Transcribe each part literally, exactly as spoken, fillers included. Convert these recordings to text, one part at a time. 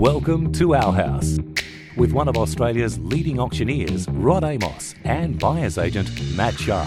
Welcome to Our House with one of Australia's leading auctioneers, Rod Amos, and buyer's agent, Matt Sharp.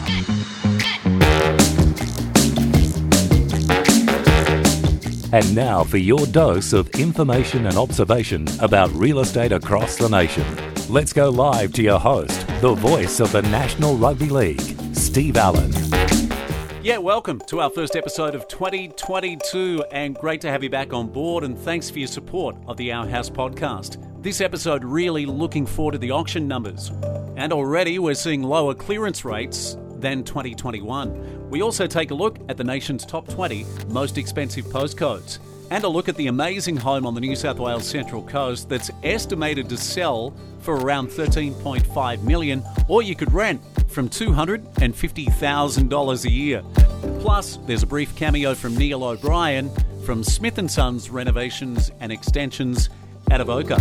And now for your dose of information and observation about real estate across the nation. Let's go live to your host, the voice of the National Rugby League, Steve Allen. Yeah, welcome to our first episode of twenty twenty-two, and great to have you back on board, and thanks for your support of the Our House podcast. This episode really looking forward to the auction numbers, and already we're seeing lower clearance rates than twenty twenty-one. We also take a look at the nation's top twenty most expensive postcodes, and a look at the amazing home on the New South Wales Central Coast that's estimated to sell for around thirteen point five million dollars, or you could rent from two hundred fifty thousand dollars a year. Plus, there's a brief cameo from Neil O'Brien from Smith and Sons Renovations and Extensions out of Oka.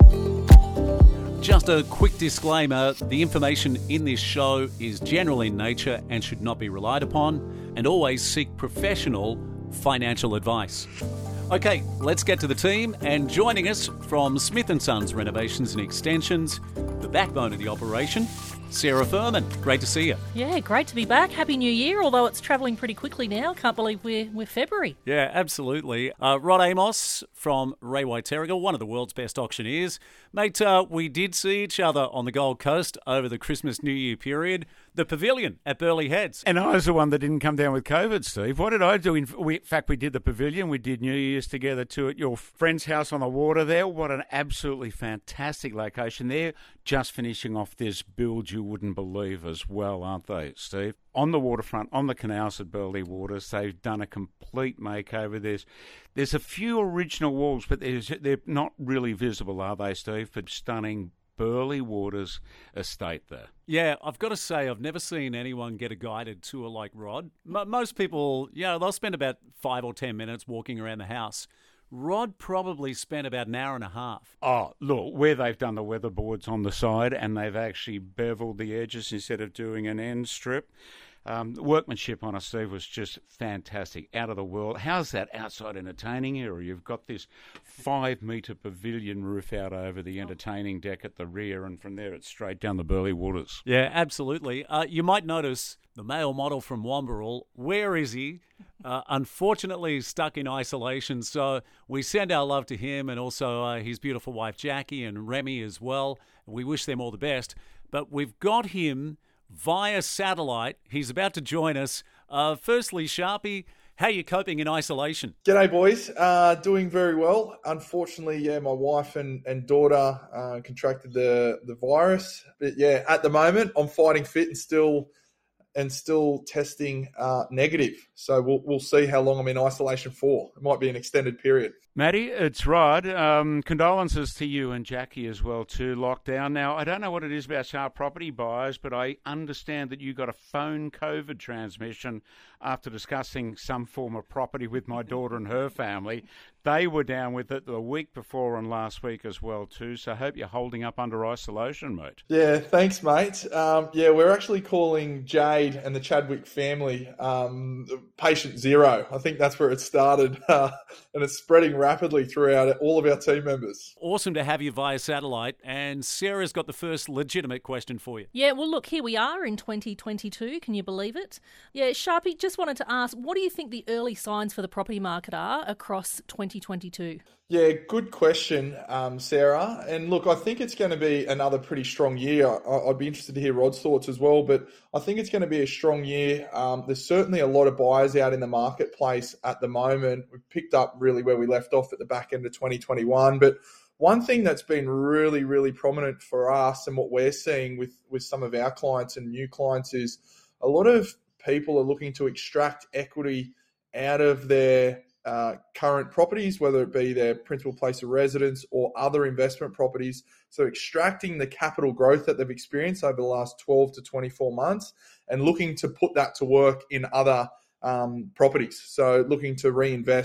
Just a quick disclaimer, the information in this show is general in nature and should not be relied upon, and always seek professional financial advice. Okay, let's get to the team, and joining us from Smith and Sons Renovations and Extensions, the backbone of the operation, Sarah Furman. Great to see you. Yeah, great to be back. Happy New Year, although it's travelling pretty quickly now. Can't believe we're, we're February. Yeah, absolutely. Uh, Rod Amos from Ray White Terrigal, one of the world's best auctioneers. Mate, uh, we did see each other on the Gold Coast over the Christmas New Year period. The Pavilion at Burleigh Heads. And I was the one that didn't come down with COVID, Steve. What did I do? In, we, in fact, we did the Pavilion. We did New Year's together too at your friend's house on the water there. What an absolutely fantastic location there. Just finishing off this build you wouldn't believe as well, aren't they, Steve? On the waterfront, on the canals at Burleigh Waters, they've done a complete makeover. There's there's a few original walls, but there's, they're not really visible, are they, Steve? But stunning Burleigh Waters estate there. Yeah, I've got to say, I've never seen anyone get a guided tour like Rod. M- most people, you know, they'll spend about five or ten minutes walking around the house. Rod probably spent about an hour and a half. Oh, look, where they've done the weatherboards on the side and they've actually beveled the edges instead of doing an end strip. Um, the workmanship on it, Steve, was just fantastic, out of the world. How's that outside entertaining area? You've got this five-metre pavilion roof out over the entertaining deck at the rear, and from there it's straight down the Burleigh Waters. Yeah, absolutely. Uh, you might notice the male model from Wamberal. Where is he? Uh, unfortunately, he's stuck in isolation, so we send our love to him and also uh, his beautiful wife Jackie and Remy as well. We wish them all the best. But we've got him via satellite. He's about to join us. Uh, firstly, Sharpie, how are you coping in isolation? G'day, boys. Uh, doing very well. Unfortunately, yeah, my wife and, and daughter uh, contracted the, the virus. But yeah, at the moment, I'm fighting fit and still and still testing uh, negative. So we'll we'll see how long I'm in isolation for. It might be an extended period. Matty, it's Rod. Um, condolences to you and Jackie as well too. Lockdown. Now, I don't know what it is about Sharp property buyers, but I understand that you got a phone COVID transmission after discussing some form of property with my daughter and her family. They were down with it the week before and last week as well too. So I hope you're holding up under isolation, mate. Yeah, thanks, mate. Um, yeah, we're actually calling Jade and the Chadwick family um, patient zero. I think that's where it started, uh, and it's spreading rapidly throughout all of our team members. Awesome to have you via satellite. And Sarah's got the first legitimate question for you. Yeah, well, look, here we are in twenty twenty-two. Can you believe it? Yeah, Sharpie, just wanted to ask, what do you think the early signs for the property market are across twenty twenty-two? Yeah, good question, um, Sarah. And look, I think it's going to be another pretty strong year. I, I'd be interested to hear Rod's thoughts as well, but I think it's going to be a strong year. Um, there's certainly a lot of buyers out in the marketplace at the moment. We've picked up really where we left off at the back end of twenty twenty-one. But one thing that's been really, really prominent for us and what we're seeing with, with some of our clients and new clients is a lot of people are looking to extract equity out of their Uh, current properties, whether it be their principal place of residence or other investment properties. So extracting the capital growth that they've experienced over the last twelve to twenty-four months and looking to put that to work in other um, properties. So looking to reinvest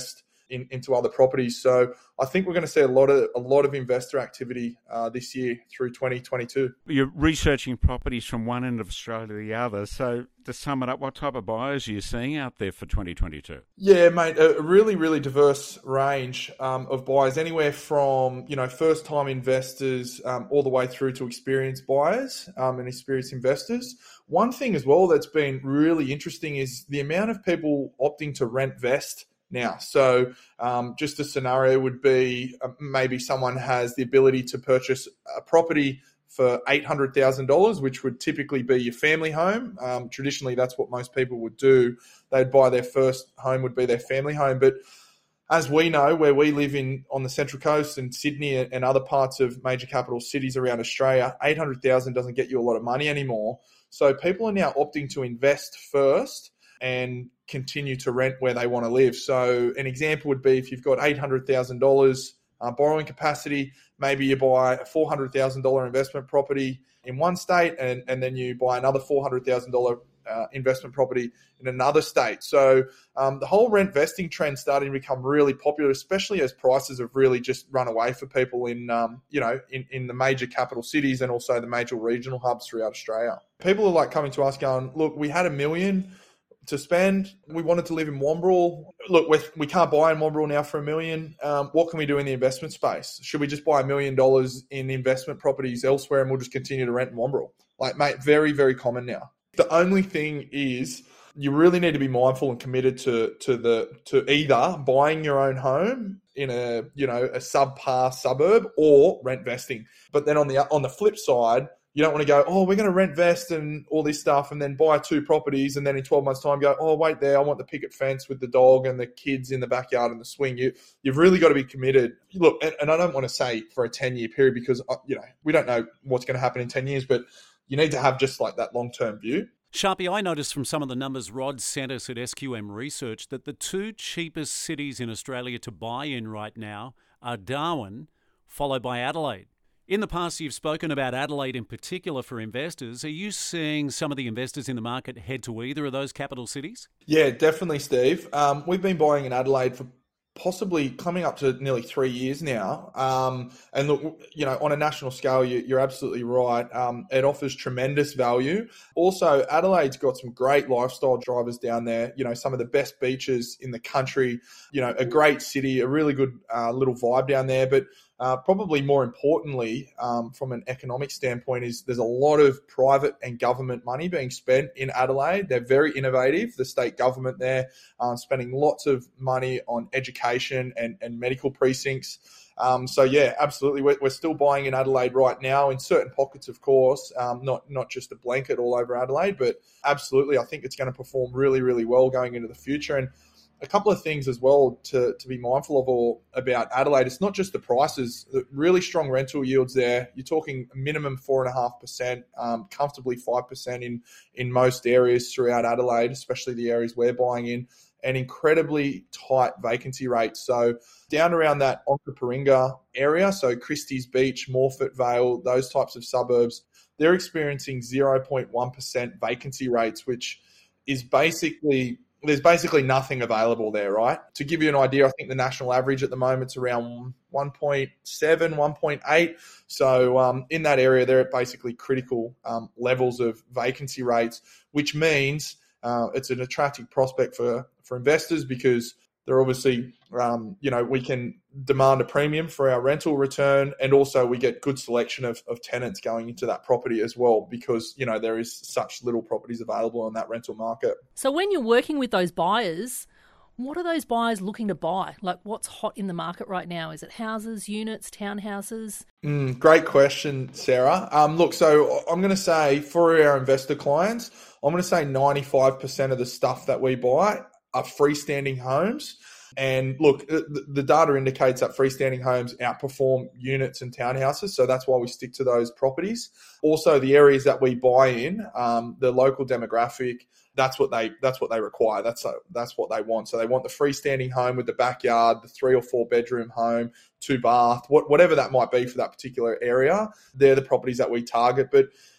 in, into other properties. So I think we're going to see a lot of a lot of investor activity uh, this year through twenty twenty-two. You're researching properties from one end of Australia to the other. So to sum it up, what type of buyers are you seeing out there for twenty twenty-two? Yeah, mate, a really, really diverse range um, of buyers, anywhere from, you know, first-time investors um, all the way through to experienced buyers um, and experienced investors. One thing as well that's been really interesting is the amount of people opting to rent vest now. So um, just a scenario would be uh, maybe someone has the ability to purchase a property for eight hundred thousand dollars, which would typically be your family home. Um, traditionally, that's what most people would do. They'd buy their first home would be their family home. But as we know, where we live in on the Central Coast and Sydney and other parts of major capital cities around Australia, eight hundred thousand dollars doesn't get you a lot of money anymore. So people are now opting to invest first and continue to rent where they want to live. So an example would be if you've got eight hundred thousand dollars uh, borrowing capacity, maybe you buy a four hundred thousand dollars investment property in one state and, and then you buy another four hundred thousand dollars uh, investment property in another state. So um, the whole rent vesting trend starting to become really popular, especially as prices have really just run away for people in, um, you know, in, in the major capital cities and also the major regional hubs throughout Australia. People are like coming to us going, look, we had a million to spend. We wanted to live in Wamberal. Look, we're, we can't buy in Wamberal now for a million. Um, what can we do in the investment space? Should we just buy a million dollars in investment properties elsewhere and we'll just continue to rent in Wamberal? Like, mate, very, very common now. The only thing is you really need to be mindful and committed to to the to either buying your own home in a, you know, a subpar suburb or rent vesting. But then on the on the flip side, you don't want to go, oh, we're going to rent vest and all this stuff and then buy two properties and then in twelve months' time go, oh, wait there, I want the picket fence with the dog and the kids in the backyard and the swing. You, you've really got to be committed. Look, and, and I don't want to say for a ten-year period because, you know, we don't know what's going to happen in ten years, but you need to have just like that long-term view. Sharpie, I noticed from some of the numbers Rod sent us at S Q M Research that the two cheapest cities in Australia to buy in right now are Darwin, followed by Adelaide. In the past, you've spoken about Adelaide in particular for investors. Are you seeing some of the investors in the market head to either of those capital cities? Yeah, definitely, Steve. Um, we've been buying in Adelaide for possibly coming up to nearly three years now. Um, and look, you know, on a national scale, you, you're absolutely right. Um, it offers tremendous value. Also, Adelaide's got some great lifestyle drivers down there. You know, some of the best beaches in the country, you know, a great city, a really good uh, little vibe down there. But Uh, probably more importantly, um, from an economic standpoint, is there's a lot of private and government money being spent in Adelaide. They're very innovative. The state government there um, spending lots of money on education and, and medical precincts. Um, so, yeah, absolutely. We're, we're still buying in Adelaide right now in certain pockets, of course, um, not not just a blanket all over Adelaide, but absolutely, I think it's going to perform really, really well going into the future. And a couple of things as well to, to be mindful of all about Adelaide. It's not just the prices, the really strong rental yields there. You're talking minimum four and a half percent, um, comfortably five percent in, in most areas throughout Adelaide, especially the areas we're buying in, and incredibly tight vacancy rates. So down around that Onkaparinga area, so Christie's Beach, Morphett Vale, those types of suburbs, they're experiencing zero point one percent vacancy rates, which is basically... There's basically nothing available there, right? To give you an idea, I think the national average at the moment is around one point seven, one point eight. So um, in that area, they're at basically critical um, levels of vacancy rates, which means uh, it's an attractive prospect for, for investors because they're obviously, um, you know, we can demand a premium for our rental return, and also we get good selection of, of tenants going into that property as well because, you know, there is such little properties available on that rental market. So when you're working with those buyers, what are those buyers looking to buy? Like, what's hot in the market right now? Is it houses, units, townhouses? Mm, great question, Sarah. Um, look, so I'm going to say for our investor clients, I'm going to say ninety-five percent of the stuff that we buy are freestanding homes. And look, the data indicates that freestanding homes outperform units and townhouses, so that's why we stick to those properties. Also, the areas that we buy in, um, the local demographic, that's what they that's what they require. That's a, that's what they want. So they want the freestanding home with the backyard, the three or four bedroom home, two bath, what, whatever that might be for that particular area. They're the properties that we target. But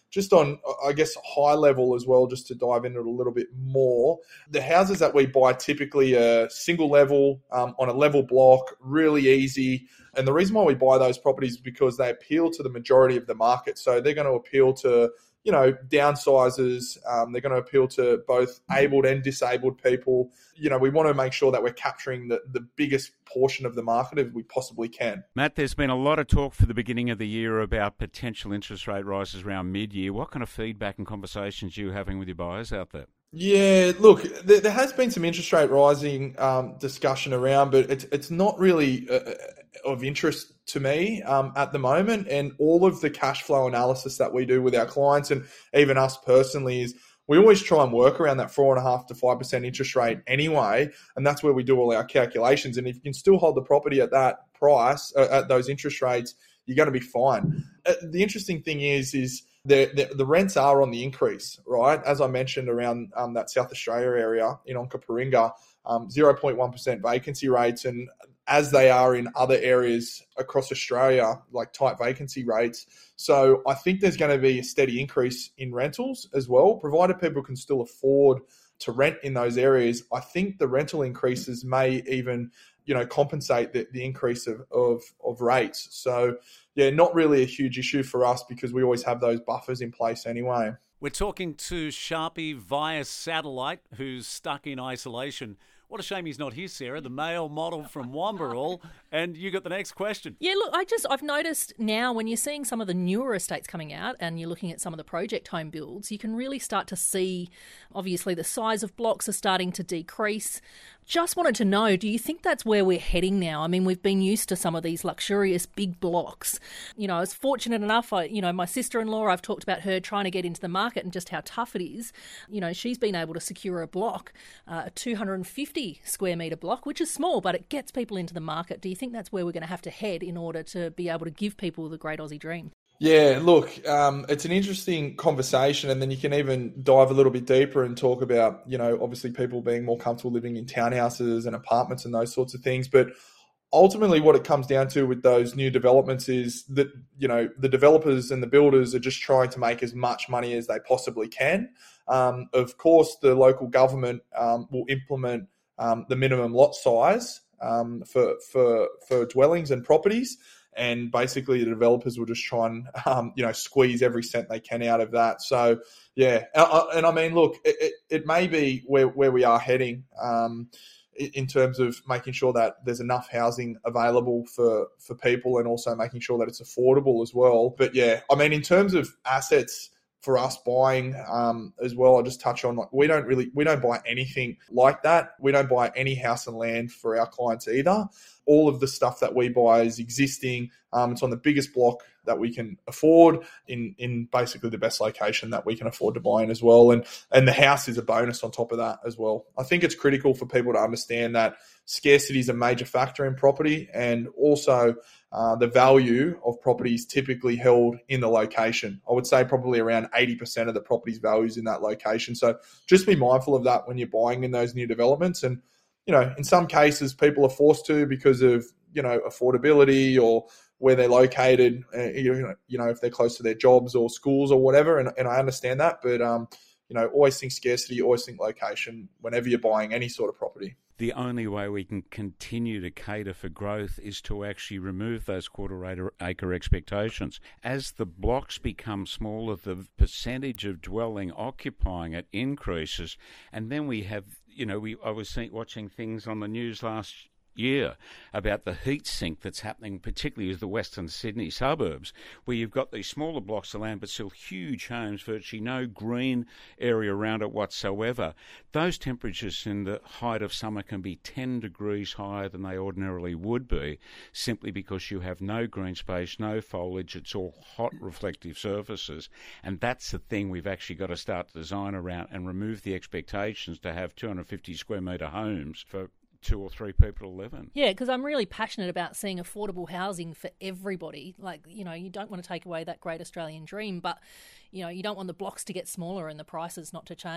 just on, I guess, high level as well, just to dive into it a little bit more, the houses that we buy typically are single level, um, on a level block, really easy. And the reason why we buy those properties is because they appeal to the majority of the market. So they're going to appeal to, you know, downsizers. Um, they're going to appeal to both abled and disabled people. You know, we want to make sure that we're capturing the, the biggest portion of the market if we possibly can. Matt, there's been a lot of talk for the beginning of the year about potential interest rate rises around mid-year. What kind of feedback and conversations are you having with your buyers out there? Yeah, look, there, there has been some interest rate rising um, discussion around, but it's it's not really uh, of interest to me um, at the moment. And all of the cash flow analysis that we do with our clients and even us personally is we always try and work around that four and a half to five percent interest rate anyway, and that's where we do all our calculations. And if you can still hold the property at that price, uh, at those interest rates, you're going to be fine. Uh, the interesting thing is, is the, the the rents are on the increase, right? As I mentioned around um, that South Australia area in Onkaparinga, um, zero point one percent vacancy rates, and as they are in other areas across Australia, like tight vacancy rates. So I think there's going to be a steady increase in rentals as well, provided people can still afford to rent in those areas. I think the rental increases may even, you know, compensate the, the increase of, of, of rates. So yeah, not really a huge issue for us because we always have those buffers in place anyway. We're talking to Sharpie via satellite, who's stuck in isolation. What a shame he's not here, Sarah, the male model from Wamberal. And you got the next question. Yeah, look, I just, I've noticed now when you're seeing some of the newer estates coming out and you're looking at some of the project home builds, you can really start to see, obviously, the size of blocks are starting to decrease. Just wanted to know, do you think that's where we're heading now? I mean, we've been used to some of these luxurious big blocks. You know, I was fortunate enough, I, you know, my sister-in-law, I've talked about her trying to get into the market and just how tough it is. You know, she's been able to secure a block, uh, a two hundred fifty square metre block, which is small, but it gets people into the market. Do you think that's where we're going to have to head in order to be able to give people the great Aussie dream? Yeah, look, um, it's an interesting conversation, and then you can even dive a little bit deeper and talk about, you know, obviously people being more comfortable living in townhouses and apartments and those sorts of things. But ultimately what it comes down to with those new developments is that, you know, the developers and the builders are just trying to make as much money as they possibly can. Um, of course, the local government um, will implement um, the minimum lot size um, for, for, for dwellings and properties. And basically the developers will just try and, um, you know, squeeze every cent they can out of that. So, yeah. And, and I mean, look, it, it, it may be where, where we are heading um, in terms of making sure that there's enough housing available for, for people and also making sure that it's affordable as well. But, yeah, I mean, in terms of assets for us buying um, as well, I'll just touch on, like, we don't really, we don't buy anything like that. We don't buy any house and land for our clients either. All of the stuff that we buy is existing. Um, it's on the biggest block that we can afford in, in basically the best location that we can afford to buy in as well. And, and the house is a bonus on top of that as well. I think it's critical for people to understand that scarcity is a major factor in property, and also uh, the value of property is typically held in the location. I would say probably around eighty percent of the property's value is in that location. So just be mindful of that when you're buying in those new developments. And, you know, in some cases people are forced to because of, you know, affordability or where they're located, uh, you know, you know, if they're close to their jobs or schools or whatever. And, and I understand that, but, um, you know, always think scarcity, always think location whenever you're buying any sort of property. The only way we can continue to cater for growth is to actually remove those quarter acre expectations. As the blocks become smaller, the percentage of dwelling occupying it increases. And then we have, you know, we I was seeing, watching things on the news last year about the heat sink that's happening, particularly as the Western Sydney suburbs, where you've got these smaller blocks of land but still huge homes, virtually no green area around it whatsoever. Those temperatures in the height of summer can be ten degrees higher than they ordinarily would be, simply because you have no green space, no foliage, it's all hot reflective surfaces. And that's the thing we've actually got to start to design around and remove the expectations to have two hundred fifty square metre homes for two or three people to live in. Yeah, because I'm really passionate about seeing affordable housing for everybody. Like, you know, you don't want to take away that great Australian dream, but, you know, you don't want the blocks to get smaller and the prices not to change.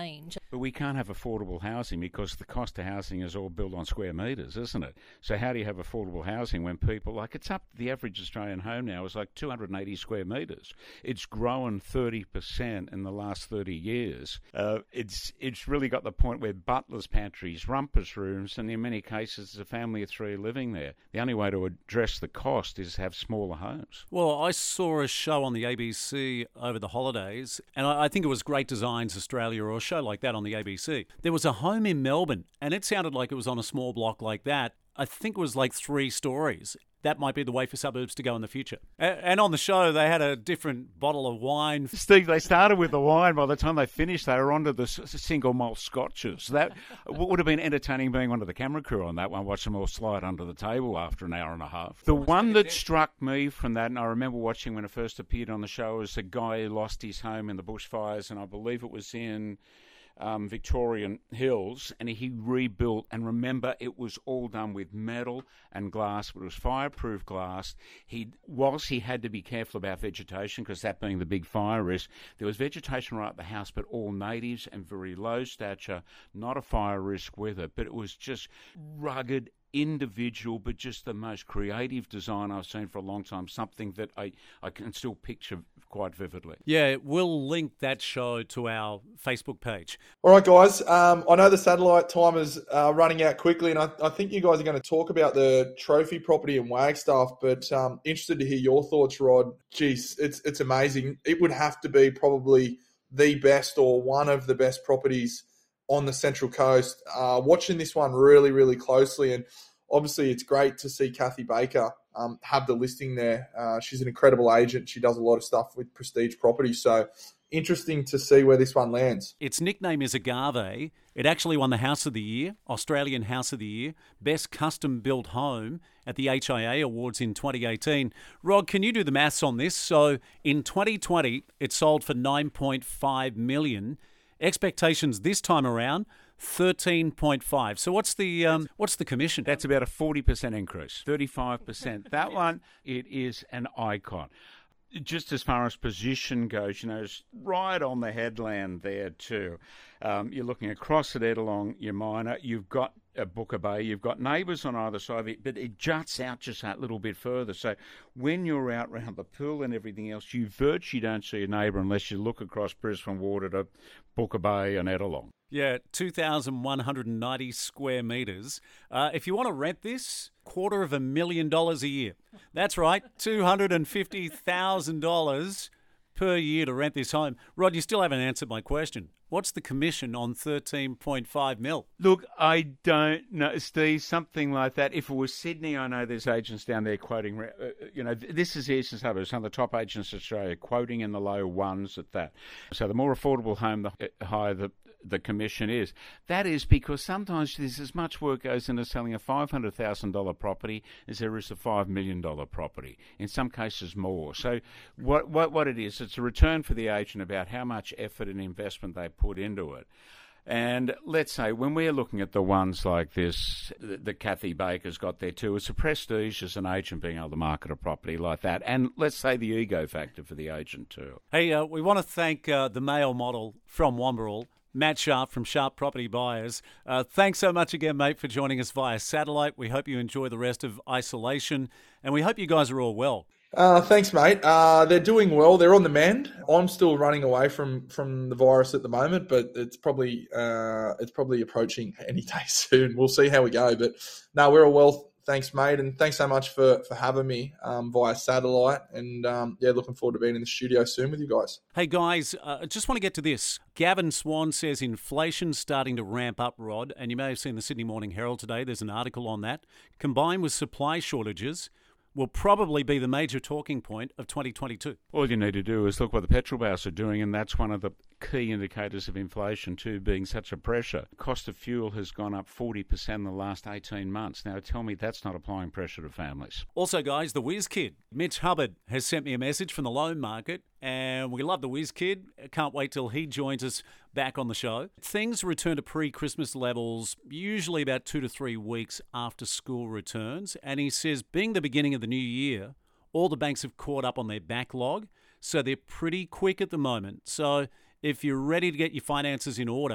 But we can't have affordable housing because the cost of housing is all built on square metres, isn't it? So how do you have affordable housing when people, like it's up, the average Australian home now is like two hundred eighty square metres. It's grown thirty percent in the last thirty years. Uh, it's it's really got the point where butlers' pantries, rumpus rooms, and in many cases there's a family of three living there. The only way to address the cost is to have smaller homes. Well, I saw a show on the A B C over the holidays, and I, I think it was Great Designs Australia or a show like that on the A B C. There was a home in Melbourne, and it sounded like it was on a small block like that. I think it was like three stories. That might be the way for suburbs to go in the future. And on the show, they had a different bottle of wine. Steve, they started with the wine. By the time they finished, they were onto the single malt scotches. That would have been entertaining being one of the camera crew on that one, watch them all slide under the table after an hour and a half. The one that struck me from that, and I remember watching when it first appeared on the show, was a guy who lost his home in the bushfires, and I believe it was in Um, Victorian Hills, and he rebuilt. And remember, it was all done with metal and glass, but it was fireproof glass. He, whilst he had to be careful about vegetation, because that being the big fire risk, there was vegetation right at the house, but all natives and very low stature, not a fire risk with it. But it was just rugged, individual, but just the most creative design I've seen for a long time, something that I, I can still picture quite vividly. Yeah, we'll link that show to our Facebook page. All right, guys. Um, I know the satellite time is uh, running out quickly, and I, I think you guys are going to talk about the trophy property in Wagstaff, but um, interested to hear your thoughts, Rod. Geez, it's it's amazing. It would have to be probably the best or one of the best properties on the Central Coast. Uh, watching this one really, really closely, and obviously it's great to see Kathy Baker um, have the listing there. Uh, she's an incredible agent. She does a lot of stuff with prestige property, so interesting to see where this one lands. Its nickname is Agave. It actually won the House of the Year, Australian House of the Year, Best Custom Built Home at the H I A Awards in twenty eighteen. Rod, can you do the maths on this? So in twenty twenty, it sold for nine point five million dollars. Expectations this time around, thirteen point five. So what's the um, what's the commission? That's about a forty percent increase, thirty-five percent. That one, it is an icon. Just as far as position goes, you know, it's right on the headland there too. Um, you're looking across at it along your minor. You've got a Booker Bay. You've got neighbours on either side of it, but it juts out just that little bit further. So when you're out around the pool and everything else, you virtually don't see a neighbour unless you look across Brisbane Water to Booker Bay and Ettalong. Yeah, two thousand one hundred ninety square metres. Uh, if you want to rent this, quarter of a million dollars a year. That's right, two hundred fifty thousand dollars per year to rent this home. Rod, you still haven't answered my question. What's the commission on thirteen point five mil? Look, I don't know, Steve, something like that. If it was Sydney, I know there's agents down there quoting, uh, you know, this is the Eastern Suburbs, some of the top agents in Australia quoting in the low ones at that. So the more affordable home, the higher the the commission is. That is because sometimes there's as much work goes into selling a five hundred thousand dollars property as there is a five million dollars property, in some cases more. So what, what, what it is, it's a return for the agent about how much effort and investment they put into it. And let's say when we're looking at the ones like this, the, the Kathy Baker's got there too, it's a prestige as an agent being able to market a property like that. And let's say the ego factor for the agent too. Hey, uh, we want to thank uh, the male model from Wamberal, Matt Sharp from Sharp Property Buyers. Uh, thanks so much again, mate, for joining us via satellite. We hope you enjoy the rest of isolation, and we hope you guys are all well. Uh, thanks, mate. Uh, they're doing well. They're on the mend. I'm still running away from, from the virus at the moment, but it's probably uh, it's probably approaching any day soon. We'll see how we go. But no, we're all well. Thanks, mate, and thanks so much for, for having me um, via satellite. And, um, yeah, looking forward to being in the studio soon with you guys. Hey, guys, I uh, just want to get to this. Gavin Swan says inflation's starting to ramp up, Rod, and you may have seen the Sydney Morning Herald today. There's an article on that. Combined with supply shortages, will probably be the major talking point of twenty twenty-two. All you need to do is look what the petrol bars are doing, and that's one of the key indicators of inflation too, being such a pressure. Cost of fuel has gone up forty percent in the last eighteen months. Now tell me that's not applying pressure to families. Also, guys, the Whiz Kid, Mitch Hubbard, has sent me a message from the loan market, and we love the Whiz Kid. Can't wait till he joins us back on the show. Things return to pre-Christmas levels usually about two to three weeks after school returns, and he says being the beginning of the new year, all the banks have caught up on their backlog, so they're pretty quick at the moment. So if you're ready to get your finances in order,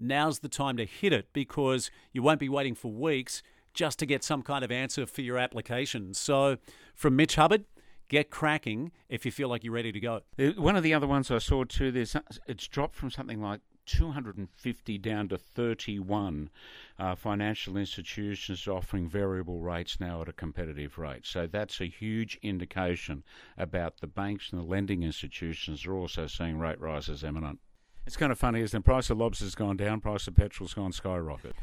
now's the time to hit it because you won't be waiting for weeks just to get some kind of answer for your application. So from Mitch Hubbard, get cracking if you feel like you're ready to go. One of the other ones I saw too, there's it's dropped from something like two hundred fifty down to thirty-one uh, financial institutions offering variable rates now at a competitive rate. So that's a huge indication about the banks and the lending institutions are also seeing rate rises imminent. It's kind of funny, isn't it? Price of lobster's gone down, price of petrol's gone skyrocket.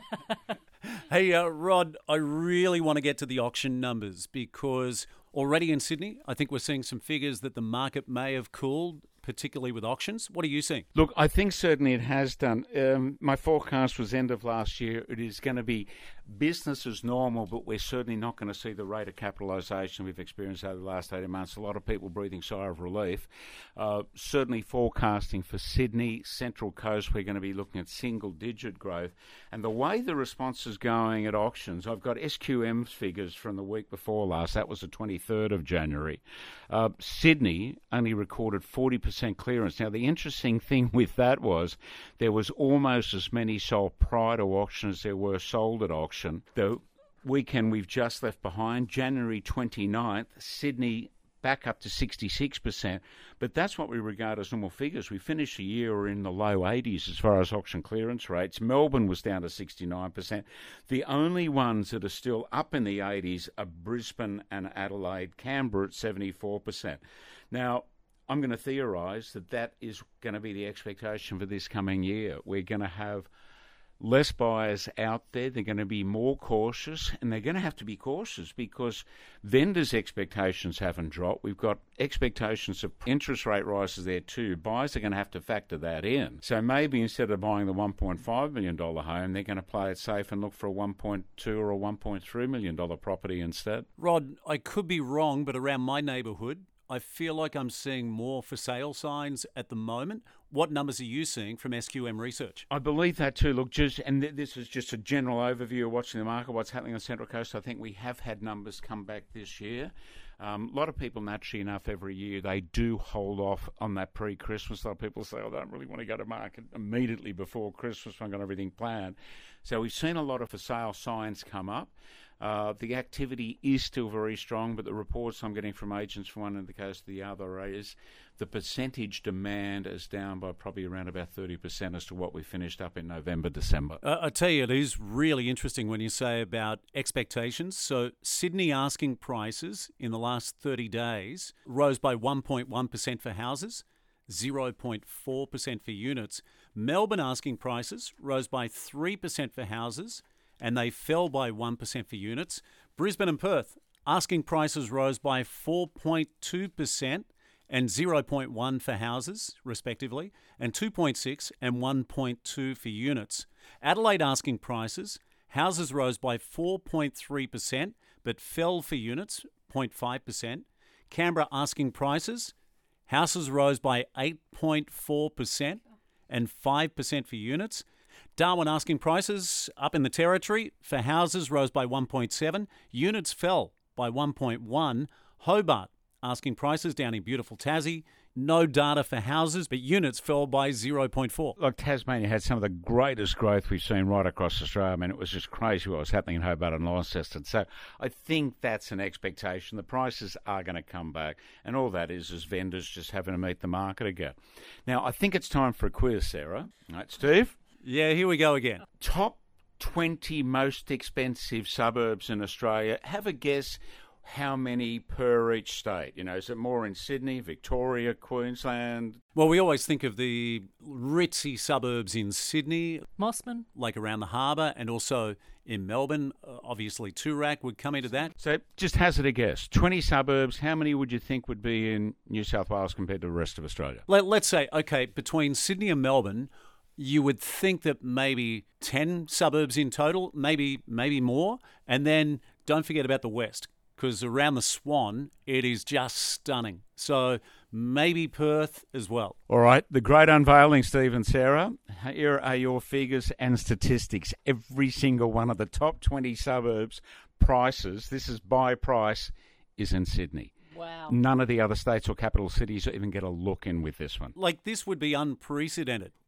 Hey, uh, Rod, I really want to get to the auction numbers because already in Sydney, I think we're seeing some figures that the market may have cooled, particularly with auctions. What are you seeing? Look, I think certainly it has done. Um, my forecast was end of last year. It is going to be business as normal, but we're certainly not going to see the rate of capitalisation we've experienced over the last eighteen months. A lot of people breathing sigh of relief. Uh, certainly forecasting for Sydney, Central Coast, we're going to be looking at single-digit growth. And the way the response is going at auctions, I've got S Q M's figures from the week before last. That was the twenty-third of January. Uh, Sydney only recorded forty percent clearance. Now, the interesting thing with that was there was almost as many sold prior to auction as there were sold at auction. The weekend we've just left behind, January twenty-ninth, Sydney back up to sixty-six percent, but that's what we regard as normal figures. We finished the year in the low eighties as far as auction clearance rates. Melbourne was down to sixty-nine percent. The only ones that are still up in the eighties are Brisbane and Adelaide. Canberra at seventy-four percent. Now, I'm going to theorise that that is going to be the expectation for this coming year. We're going to have less buyers out there. They're going to be more cautious, and they're going to have to be cautious because vendors' expectations haven't dropped. We've got expectations of interest rate rises there too. Buyers are going to have to factor that in. So maybe instead of buying the one point five million dollars home, they're going to play it safe and look for a one point two or a one point three million dollars property instead. Rod, I could be wrong, but around my neighbourhood, I feel like I'm seeing more for sale signs at the moment. What numbers are you seeing from S Q M research? I believe that too. Look, just and th- this is just a general overview of watching the market, what's happening on Central Coast. I think we have had numbers come back this year. Um, a lot of people, naturally enough, every year they do hold off on that pre-Christmas. A lot of people say, "I don't really want to go to market immediately before Christmas. I've got everything planned." So we've seen a lot of for sale signs come up. Uh, the activity is still very strong, but the reports I'm getting from agents from one end of the coast to the other is the percentage demand is down by probably around about thirty percent as to what we finished up in November, December. Uh, I tell you, it is really interesting when you say about expectations. So Sydney asking prices in the last thirty days rose by one point one percent for houses, zero point four percent for units. Melbourne asking prices rose by three percent for houses, and they fell by one percent for units. Brisbane and Perth, asking prices rose by four point two percent and zero point one for houses, respectively, and two point six and one point two for units. Adelaide asking prices, houses rose by four point three percent, but fell for units, zero point five percent. Canberra asking prices, houses rose by eight point four percent and five percent for units. Darwin asking prices up in the territory for houses rose by one point seven, units fell by one point one. Hobart asking prices down in beautiful Tassie, no data for houses, but units fell by zero point four. Look, Tasmania had some of the greatest growth we've seen right across Australia. I mean, it was just crazy what was happening in Hobart and Launceston. So I think that's an expectation. The prices are going to come back, and all that is is vendors just having to meet the market again. Now, I think it's time for a quiz, Sarah. All right, Steve? Yeah, here we go again. Top twenty most expensive suburbs in Australia. Have a guess how many per each state. You know, is it more in Sydney, Victoria, Queensland? Well, we always think of the ritzy suburbs in Sydney, Mossman, like around the harbour, and also in Melbourne. Uh, obviously, Toorak would come into that. So just hazard a guess. twenty suburbs, how many would you think would be in New South Wales compared to the rest of Australia? Let, let's say, okay, between Sydney and Melbourne, you would think that maybe ten suburbs in total, maybe maybe more. And then don't forget about the west, because around the Swan, it is just stunning. So maybe Perth as well. All right, the great unveiling, Steve and Sarah. Here are your figures and statistics. Every single one of the top twenty suburbs prices, this is by price, is in Sydney. Wow. None of the other states or capital cities even get a look in with this one. Like, this would be unprecedented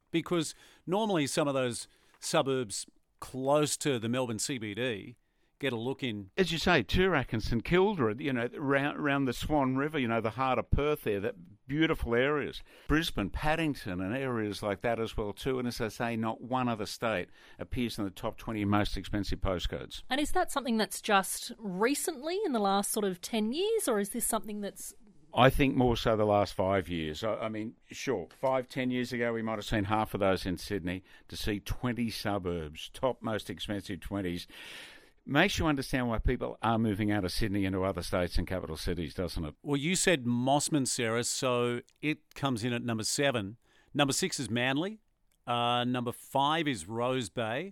Because normally some of those suburbs close to the Melbourne C B D get a look in. As you say, Toorak and St Kilda, you know, around, around the Swan River, you know, the heart of Perth there, that beautiful areas. Brisbane, Paddington and areas like that as well too. And as I say, not one other state appears in the top twenty most expensive postcodes. And is that something that's just recently in the last sort of ten years, or is this something that's... I think more so the last five years. I, I mean, sure, five, ten years ago we might have seen half of those in Sydney. To see twenty suburbs, top most expensive twenties, makes you understand why people are moving out of Sydney into other states and capital cities, doesn't it? Well, you said Mossman, Sarah, so it comes in at number seven. Number six is Manly. Uh, number five is Rose Bay.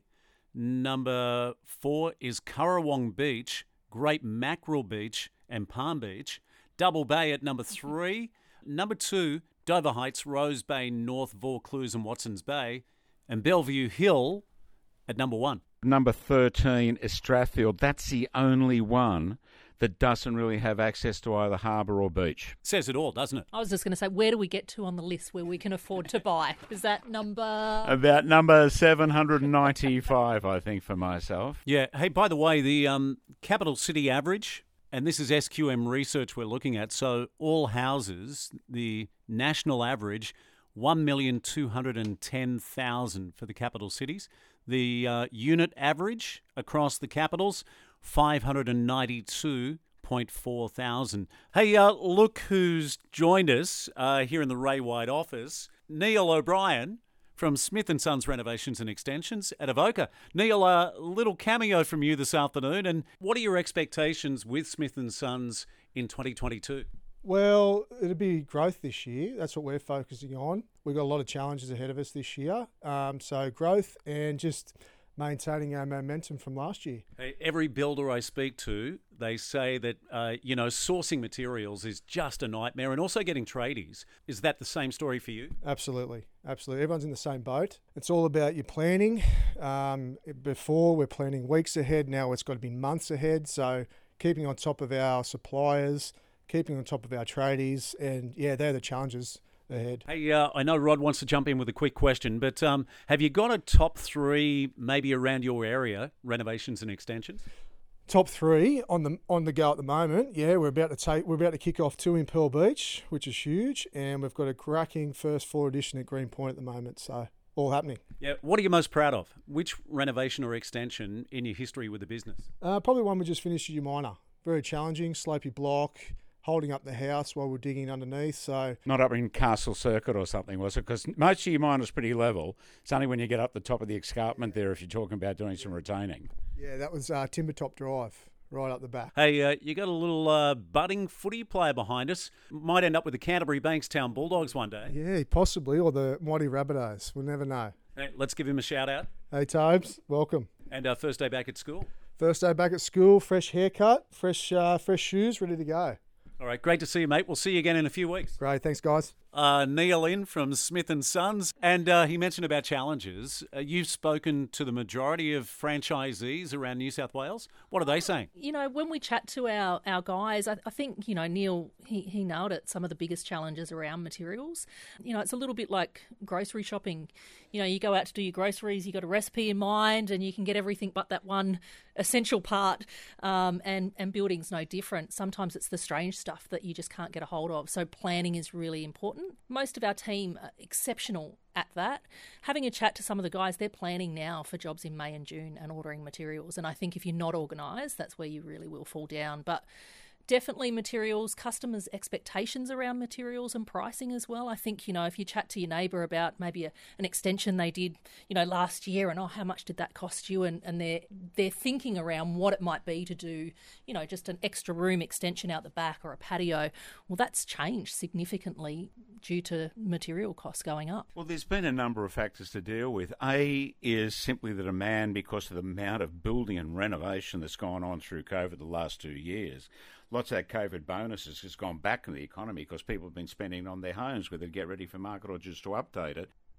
Number four is Currawong Beach, Great Mackerel Beach and Palm Beach. Double Bay at number three. Number two, Dover Heights, Rose Bay, North Vaucluse and Watsons Bay. And Bellevue Hill at number one. Number thirteen is Strathfield. That's the only one that doesn't really have access to either harbour or beach. Says it all, doesn't it? I was just going to say, where do we get to on the list where we can afford to buy? Is that number... About number seven hundred ninety-five, I think, for myself. Yeah. Hey, by the way, the um, capital city average, and this is S Q M research we're looking at, so all houses, the national average, one million two hundred ten thousand for the capital cities. The uh, unit average across the capitals, five hundred ninety-two point four thousand. Hey, uh, look who's joined us uh, here in the Ray White office. Neil O'Brien from Smith and Sons Renovations and Extensions at Avoca. Neil, a uh, little cameo from you this afternoon. And what are your expectations with Smith and Sons in twenty twenty-two? Well, it'll be growth this year. That's what we're focusing on. We've got a lot of challenges ahead of us this year. Um, so growth and just maintaining our momentum from last year. Hey, every builder I speak to, they say that, uh, you know, sourcing materials is just a nightmare, and also getting tradies. Is that the same story for you? Absolutely. Absolutely. Everyone's in the same boat. It's all about your planning. Um, before, we're planning weeks ahead. Now it's got to be months ahead. So keeping on top of our suppliers, keeping on top of our tradies, and yeah, they're the challenges ahead. Hey, uh, I know Rod wants to jump in with a quick question, but um, have you got a top three maybe around your area, renovations and extensions? Top three on the on the go at the moment. Yeah, we're about to take we're about to kick off two in Pearl Beach, which is huge, and we've got a cracking first floor addition at Green Point at the moment. So all happening. Yeah. What are you most proud of? Which renovation or extension in your history with the business? Uh, probably one we just finished at Umina. Very challenging, slopey block, holding up the house while we're digging underneath. So not up in Castle Circuit or something, was it? Because most of your mine is pretty level. It's only when you get up the top of the escarpment there if you're talking about doing some retaining. Yeah, that was uh, Timbertop Drive, right up the back. Hey, uh, you got a little uh, budding footy player behind us. Might end up with the Canterbury Bankstown Bulldogs one day. Yeah, possibly, or the Mighty Rabbitohs. We'll never know. Hey, let's give him a shout out. Hey, Tobes, welcome. And uh, first day back at school. First day back at school, fresh haircut, fresh, uh, fresh shoes, ready to go. All right, great to see you, mate. We'll see you again in a few weeks. Great, thanks, guys. Uh, Neil in from Smith and Sons, and uh, he mentioned about challenges. Uh, you've spoken to the majority of franchisees around New South Wales. What are they saying? You know, when we chat to our, our guys, I, I think, you know, Neil, he, he nailed it, some of the biggest challenges around materials. You know, it's a little bit like grocery shopping. You know, you go out to do your groceries, you got a recipe in mind, and you can get everything but that one essential part, um, and, and building's no different. Sometimes it's the strange stuff that you just can't get a hold of. So planning is really important. Most of our team are exceptional at that. Having a chat to some of the guys, they're planning now for jobs in May and June and ordering materials. And I think if you're not organised, that's where you really will fall down. But definitely materials, customers' expectations around materials and pricing as well. I think, you know, if you chat to your neighbour about maybe a, an extension they did, you know, last year and, oh, how much did that cost you? And, and they're, they're thinking around what it might be to do, you know, just an extra room extension out the back or a patio. Well, that's changed significantly due to material costs going up. Well, there's been a number of factors to deal with. A is simply the demand because of the amount of building and renovation that's gone on through COVID the last two years. Lots of that COVID bonuses has gone back in the economy because people have been spending on their homes, whether to get ready for market or just to update it.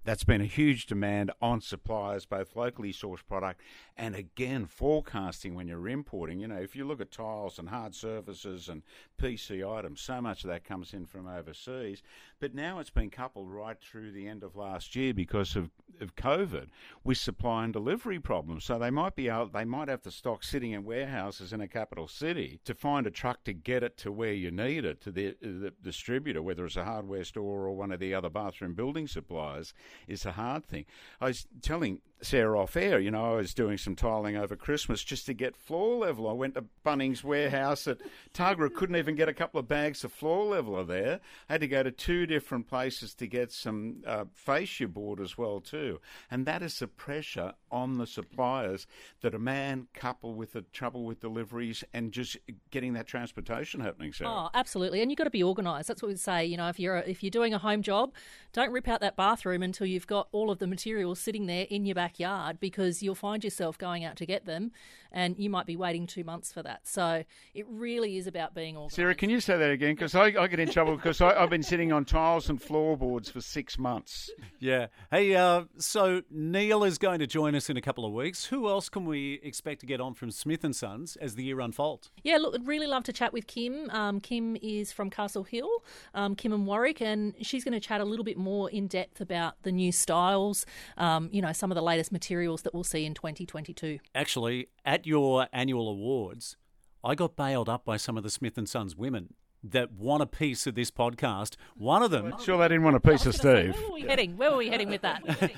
That's been a huge demand on suppliers, both locally sourced product and, again, forecasting when you're importing. You know, if you look at tiles and hard surfaces and P C items, so much of that comes in from overseas. But now it's been coupled right through the end of last year because of, of COVID with supply and delivery problems. So they might be able, they might have the stock sitting in warehouses in a capital city. To find a truck to get it to where you need it, to the, the distributor, whether it's a hardware store or one of the other bathroom building suppliers, is a hard thing. I was telling Sarah off air, you know, I was doing some tiling over Christmas just to get floor level. I went to Bunnings warehouse at Tuggerah, couldn't even get a couple of bags of floor leveler there. I had to go to two different places to get some uh, fascia board as well too. And that is the pressure on the suppliers that a man coupled with the trouble with deliveries and just getting that transportation happening, Sarah. Oh, absolutely. And you've got to be organised. That's what we say. You know, if you're if you're doing a home job, don't rip out that bathroom until you've got all of the materials sitting there in your backyard, because you'll find yourself going out to get them and you might be waiting two months for that. So it really is about being organised. Sarah, can you say that again? Because I, I get in trouble because I, I've been sitting on tiles and floorboards for six months. Yeah. Hey, uh, so Neil is going to join us in a couple of weeks. Who else can we expect to get on from Smith and Sons as the year unfolds? Yeah, look, I'd really love to chat with Kim. Um, Kim is from Castle Hill, um, Kim and Warwick, and she's going to chat a little bit more in depth about the new styles, um, you know, some of the latest materials that we'll see in twenty twenty-two. Actually, at your annual awards, I got bailed up by some of the Smith and Sons women that want a piece of this podcast. One of them... Sure they didn't want a piece of Steve. Say, where were we heading? Where were we heading with that?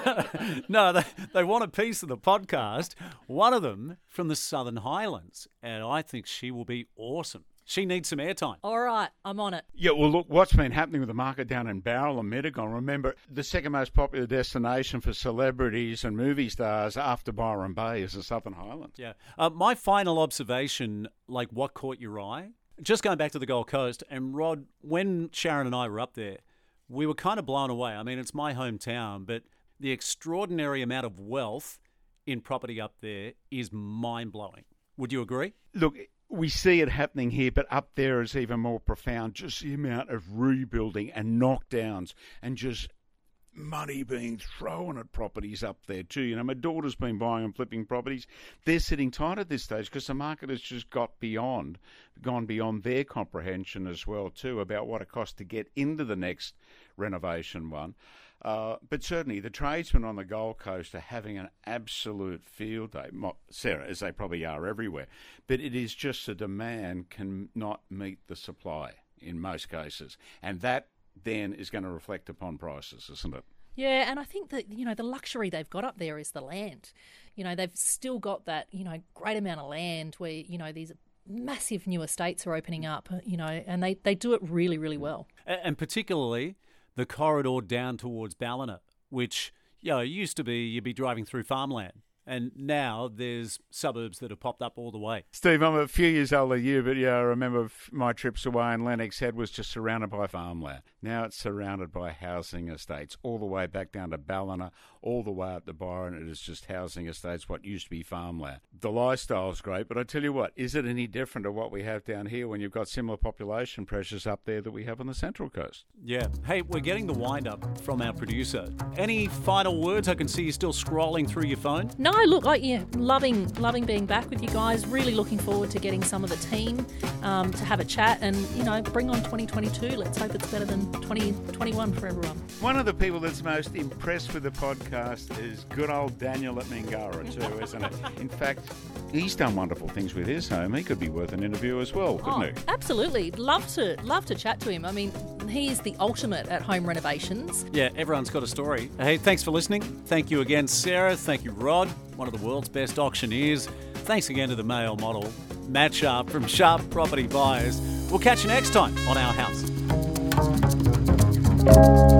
No, they, they want a piece of the podcast. One of them from the Southern Highlands, and I think she will be awesome. She needs some airtime. All right, I'm on it. Yeah, well, look, what's been happening with the market down in Bowral and Mittagong, remember, the second most popular destination for celebrities and movie stars after Byron Bay is the Southern Highlands. Yeah. Uh, my final observation, like what caught your eye, just going back to the Gold Coast, and Rod, when Sharon and I were up there, we were kind of blown away. I mean, it's my hometown, but the extraordinary amount of wealth in property up there is mind-blowing. Would you agree? Look, we see it happening here, but up there is even more profound. Just the amount of rebuilding and knockdowns and just money being thrown at properties up there too. You know, my daughter's been buying and flipping properties. They're sitting tight at this stage because the market has just got beyond, gone beyond their comprehension as well too about what it costs to get into the next renovation one. Uh, but certainly the tradesmen on the Gold Coast are having an absolute field day, Sarah, as they probably are everywhere. But it is just the demand cannot meet the supply in most cases. And that then is going to reflect upon prices, isn't it? Yeah, and I think that, you know, the luxury they've got up there is the land. You know, they've still got that, you know, great amount of land where, you know, these massive new estates are opening up, you know, and they, they do it really, really well. And particularly the corridor down towards Ballina, which, you know, used to be you'd be driving through farmland. And now there's suburbs that have popped up all the way. Steve, I'm a few years older than you, but yeah, I remember my trips away and Lennox Head was just surrounded by farmland. Now it's surrounded by housing estates, all the way back down to Ballina, all the way up to Byron. It is just housing estates, what used to be farmland. The lifestyle's great, but I tell you what, is it any different to what we have down here when you've got similar population pressures up there that we have on the Central Coast? Yeah. Hey, we're getting the wind-up from our producer. Any final words? I can see you still scrolling through your phone. No, look, like yeah, loving loving being back with you guys. Really looking forward to getting some of the team um, to have a chat and, you know, bring on twenty twenty-two. Let's hope it's better than twenty twenty-one for everyone. One of the people that's most impressed with the podcast is good old Daniel at Mingara too, isn't it? In fact, he's done wonderful things with his home. He could be worth an interview as well, couldn't oh, he? Absolutely. Love to love to chat to him. I mean, he is the ultimate at home renovations. Yeah, everyone's got a story. Hey, thanks for listening. Thank you again, Sarah. Thank you, Rod, one of the world's best auctioneers. Thanks again to the male model, Matt Sharp from Sharp Property Buyers. We'll catch you next time on Our House.